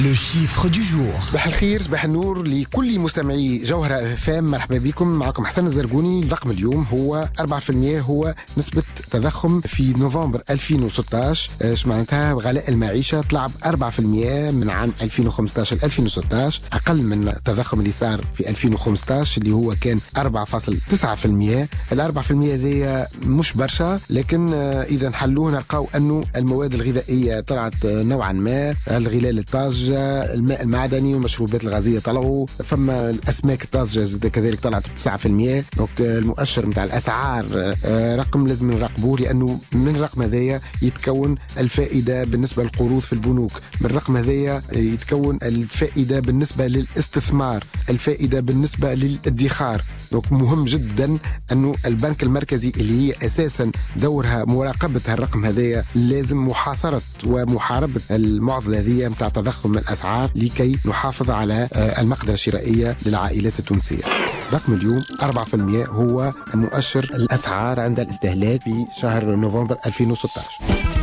Le chiffre du jour. صباح الخير، صباح النور لكل مستمعي جوهرة فام. مرحبا بكم، معكم حسن الزرقوني. رقم اليوم هو 4%، هو نسبة تضخم في نوفمبر 2016. ايش معناتها؟ غلاء المعيشة طلع ب 4% من عام 2015 ل 2016، أقل من التضخم اللي صار في 2015 اللي هو كان 4.9%. ال 4% ذي مش برشا، لكن إذا نحلوه نلقاو أنه المواد الغذائية طلعت نوعا ما، الغلال الطازج، الماء المعدني والمشروبات الغازية طلعوا، فما الأسماك الطازجة كذلك طلعت ب 9%. دونك المؤشر متاع الأسعار رقم لازم نراقبوه، لأنه من الرقم هذايا يتكون الفائدة بالنسبة للقروض في البنوك، من الرقم هذايا يتكون الفائدة بالنسبة للاستثمار، الفائدة بالنسبة للادخار. دونك مهم جدا أنه البنك المركزي اللي هي أساسا دورها مراقبة هالرقم هذايا لازم محاصرة ومحاربة المعضلة هذه متاع تضخم الأسعار لكي نحافظ على المقدرة الشرائية للعائلات التونسية. رقم اليوم 4% هو مؤشر الأسعار عند الاستهلاك في شهر نوفمبر 2016.